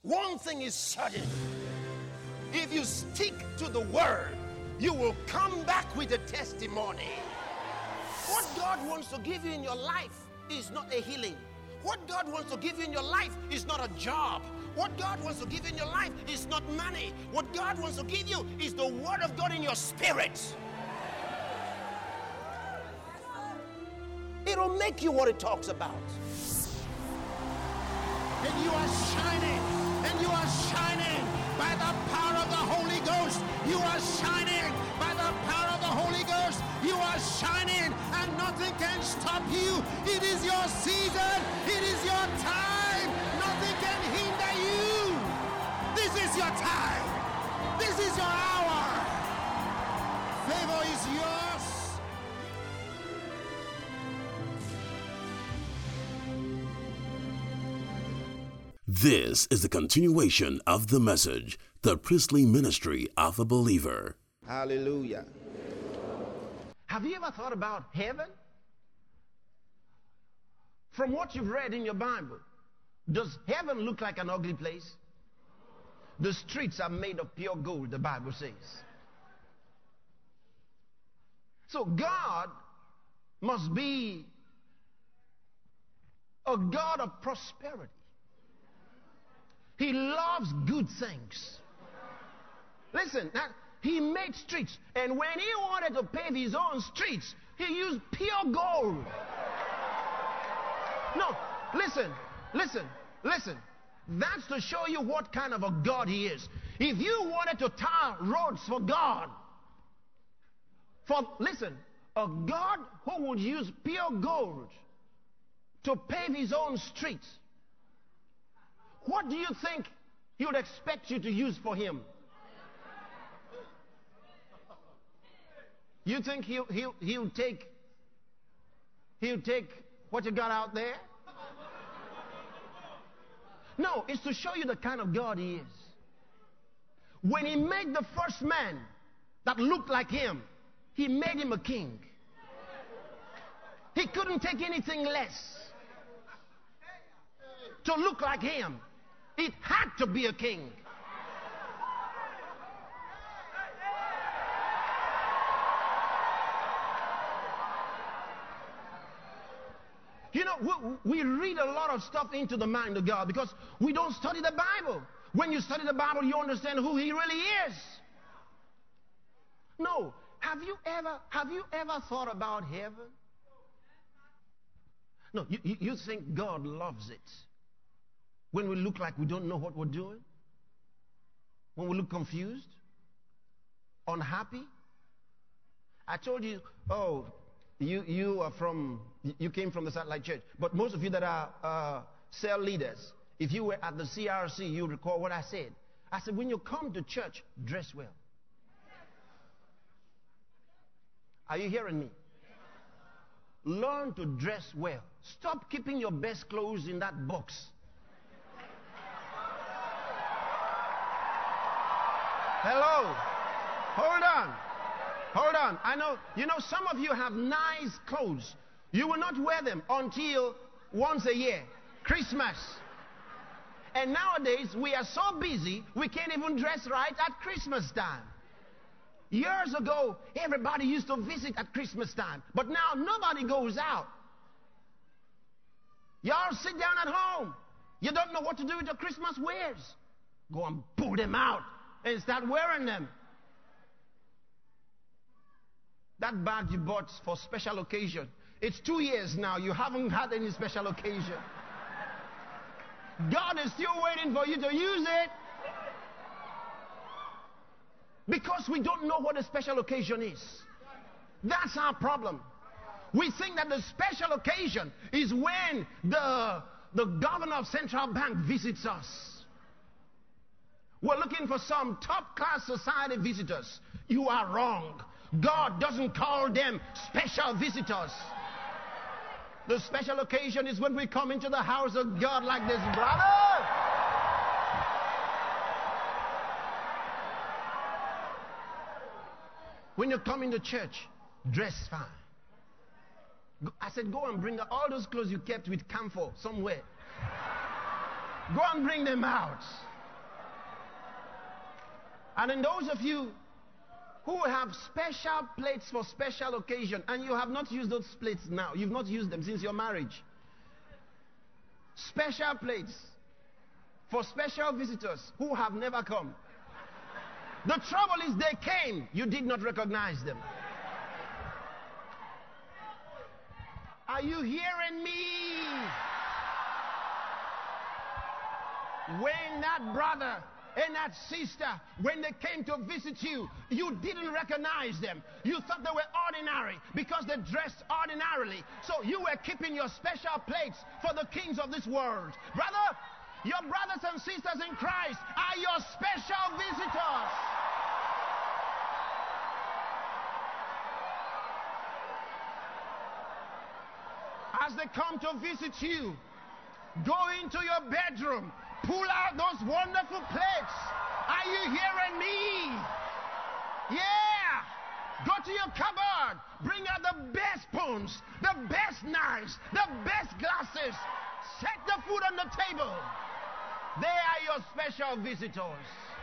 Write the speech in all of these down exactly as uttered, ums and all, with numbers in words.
One thing is certain. If you stick to the word, you will come back with a testimony. What God wants to give you in your life is not a healing. What God wants to give you in your life is not a job. What God wants to give you in your life is not money. What God wants to give you is the word of God in your spirit. It'll make you what it talks about. And you are shining, and you are shining by the power of the Holy Ghost. You are shining by the power of the Holy Ghost. You are shining, and nothing can stop you. It is your season. It is your time. Nothing can hinder you. This is your time. This is your hour. Favor is yours. This is the continuation of the message, the priestly ministry of a believer. Hallelujah. Have you ever thought about heaven? From what you've read in your Bible, does heaven look like an ugly place? The streets are made of pure gold, the Bible says. So God must be a God of prosperity. He loves good things. Listen, now, he made streets, and when he wanted to pave his own streets, he used pure gold. No, listen, listen, listen. That's to show you what kind of a God he is. If you wanted to tar roads for God, for, listen, a God who would use pure gold to pave his own streets, what do you think he would expect you to use for him? You think he'll, he'll, he'll take he'll take what you got out there? No, it's to show you the kind of God he is. When he made the first man that looked like him, he made him a king. He couldn't take anything less to look like him. It had to be a king. You know, we, we read a lot of stuff into the mind of God because we don't study the Bible. When you study the Bible, you understand who he really is. No, have you ever, have you ever thought about heaven? No, you, you, you think God loves it when we look like we don't know what we're doing? When we look confused? Unhappy? I told you, oh, you, you are from, you came from the Satellite Church. But most of you that are uh, cell leaders, if you were at the C R C, you recall what I said. I said, when you come to church, dress well. Are you hearing me? Learn to dress well. Stop keeping your best clothes in that box. Hello. Hold on. Hold on. I know, you know, some of you have nice clothes. You will not wear them until once a year, Christmas. And nowadays, we are so busy, we can't even dress right at Christmas time. Years ago, everybody used to visit at Christmas time. But now, nobody goes out. Y'all sit down at home. You don't know what to do with your Christmas wares. Go and pull them out and start wearing them. That bag you bought for special occasion, it's two years now. You haven't had any special occasion. God is still waiting for you to use it. Because we don't know what a special occasion is. That's our problem. We think that the special occasion is when the, the governor of Central Bank visits us. We're looking for some top-class society visitors. You are wrong. God doesn't call them special visitors. The special occasion is when we come into the house of God like this, brother. When you come into church, dress fine. I said, go and bring all those clothes you kept with camphor somewhere. Go and bring them out. And then those of you who have special plates for special occasion, and you have not used those plates now, you've not used them since your marriage. Special plates for special visitors who have never come. The trouble is they came, you did not recognize them. Are you hearing me? When that brother and that sister, when they came to visit you, you didn't recognize them. You thought they were ordinary because they dressed ordinarily. So you were keeping your special plates for the kings of this world. Brother, your brothers and sisters in Christ are your special visitors. As they come to visit you, go into your bedroom, pull out those wonderful plates. Are you hearing me? Yeah. Go to your cupboard, bring out the best spoons, the best knives, the best glasses. Set the food on the table. They are your special visitors.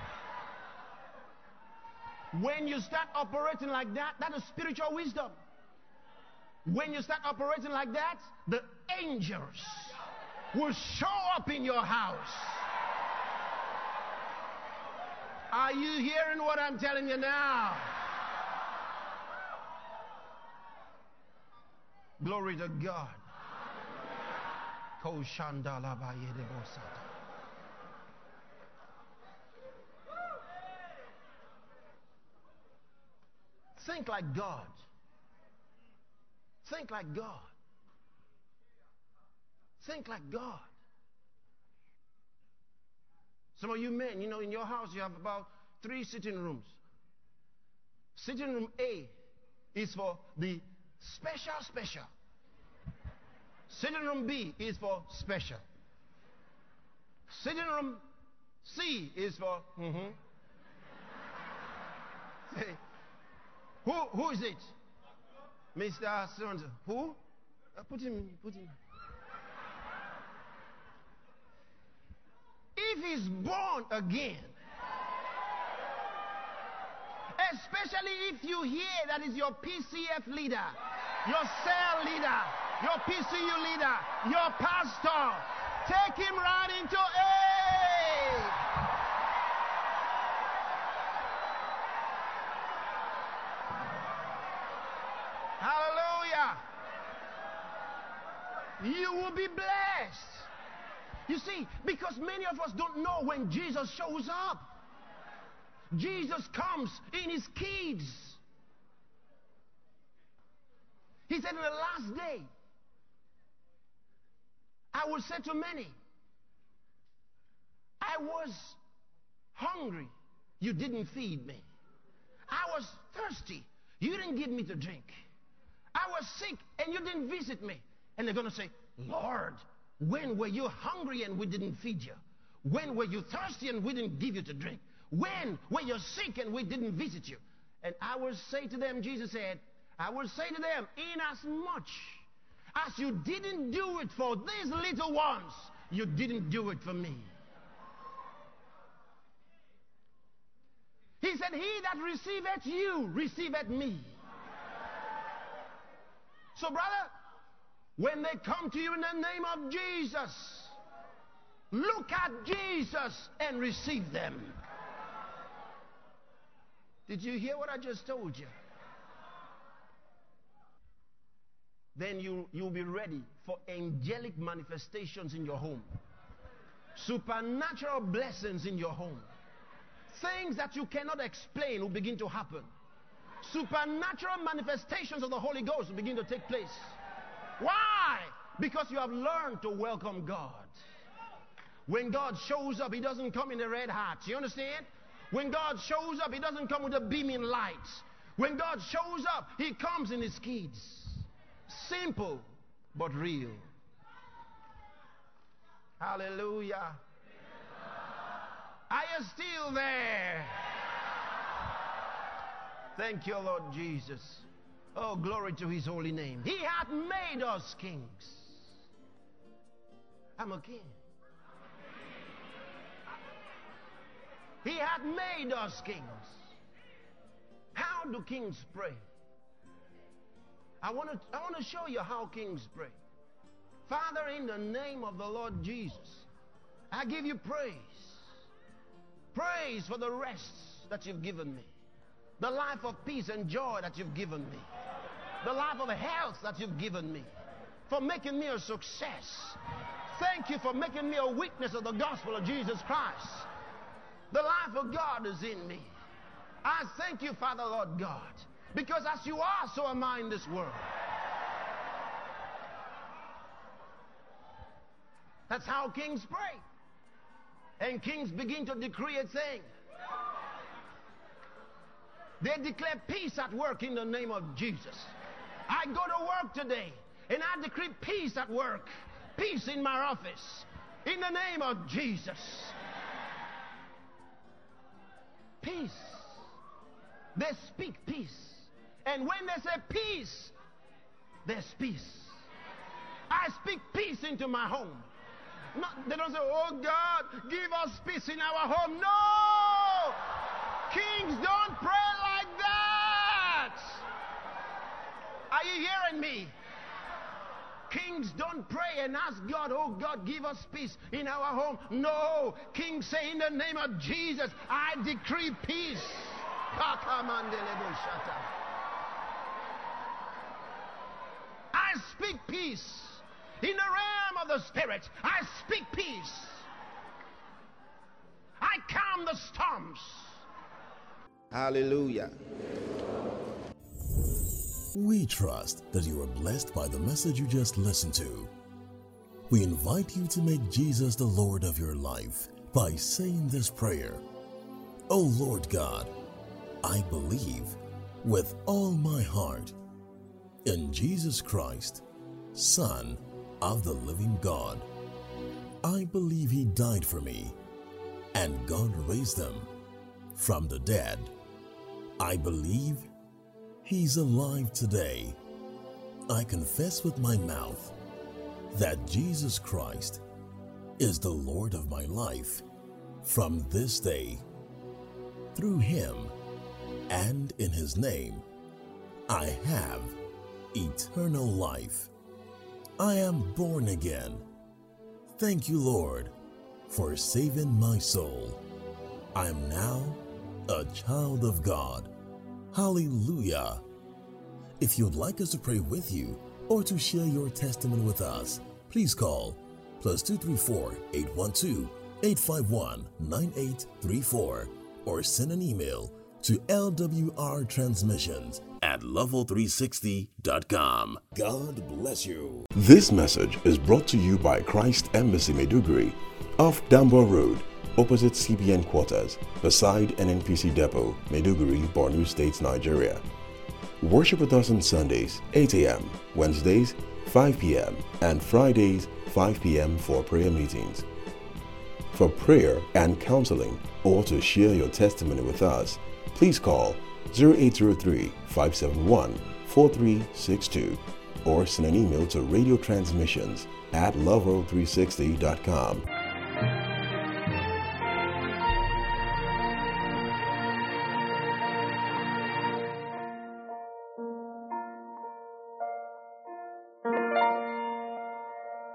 When you start operating like that, that is spiritual wisdom. When you start operating like that, the angels will show up in your house. Are you hearing what I'm telling you now? Glory to God. Think like God. Think like God. Think like God. Some of you men, you know, in your house you have about three sitting rooms. Sitting room A is for the special special. Sitting room B is for special. Sitting room C is for mm-hmm. Say, who who is it? Mister Sonzo. Who? Uh, put him, put him. If he's born again, especially if you hear that is your P C F leader, your cell leader, your P C U leader, your pastor, take him right into A. Hallelujah. You will be blessed. You see, because many of us don't know when Jesus shows up. Jesus comes in his kids. He said in the last day, I will say to many, I was hungry, you didn't feed me. I was thirsty, you didn't give me to drink. I was sick and you didn't visit me. And they're going to say, Lord, when were you hungry and we didn't feed you? When were you thirsty and we didn't give you to drink? When were you sick and we didn't visit you? And I will say to them, Jesus said, I will say to them, in as much as you didn't do it for these little ones, you didn't do it for me. He said, he that receiveth you, receiveth me. So, brother, when they come to you in the name of Jesus, look at Jesus and receive them. Did you hear what I just told you? Then you, you'll be ready for angelic manifestations in your home. Supernatural blessings in your home. Things that you cannot explain will begin to happen. Supernatural manifestations of the Holy Ghost will begin to take place. Why? Because you have learned to welcome God. When God shows up, he doesn't come in a red hat. You understand? When God shows up, he doesn't come with a beaming light. When God shows up, he comes in his kids. Simple, but real. Hallelujah. Are you still there? Thank you, Lord Jesus. Oh, glory to his holy name. He hath made us kings. I'm a king. He had made us kings. How do kings pray? I want to I want to show you how kings pray. Father, in the name of the Lord Jesus, I give you praise. Praise for the rest that you've given me. The life of peace and joy that you've given me. The life of health that you've given me. For making me a success. Thank you for making me a witness of the gospel of Jesus Christ. The life of God is in me. I thank you, Father, Lord God, because as you are, so am I in this world. That's how kings pray. And kings begin to decree a thing. They declare peace at work in the name of Jesus. I go to work today and I decree peace at work. Peace in my office. In the name of Jesus. Peace. They speak peace. And when they say peace, there's peace. I speak peace into my home. Not, they don't say, oh God, give us peace in our home. No! Kings don't pray like that. Are you hearing me? Kings don't pray and ask God, oh God, give us peace in our home. No. Kings say, in the name of Jesus, I decree peace. I speak peace. In the realm of the Spirit, I speak peace. I calm the storms. Hallelujah. We trust that you are blessed by the message you just listened to. We invite you to make Jesus the Lord of your life by saying this prayer. Oh Lord God, I believe with all my heart in Jesus Christ, Son of the living God. I believe He died for me and God raised Him from the dead. I believe He's alive today. I confess with my mouth that Jesus Christ is the Lord of my life from this day. Through Him and in His name, I have eternal life. I am born again. Thank you, Lord, for saving my soul. I am now a child of God. Hallelujah. If you'd like us to pray with you or to share your testimony with us, please call plus two three four, eight one two, eight five one, nine eight three four or send an email to L W R transmissions at level three sixty dot com. God bless you. This message is brought to you by Christ Embassy Maiduguri off Dambo Road, opposite C B N quarters, beside N N P C depot, Maiduguri, Borno State, Nigeria. Worship with us on Sundays, eight a m, Wednesdays, five p m, and Fridays, five p m for prayer meetings. For prayer and counseling, or to share your testimony with us, please call zero eight zero three, five seven one, four three six two or send an email to radio transmissions at level three sixty dot com.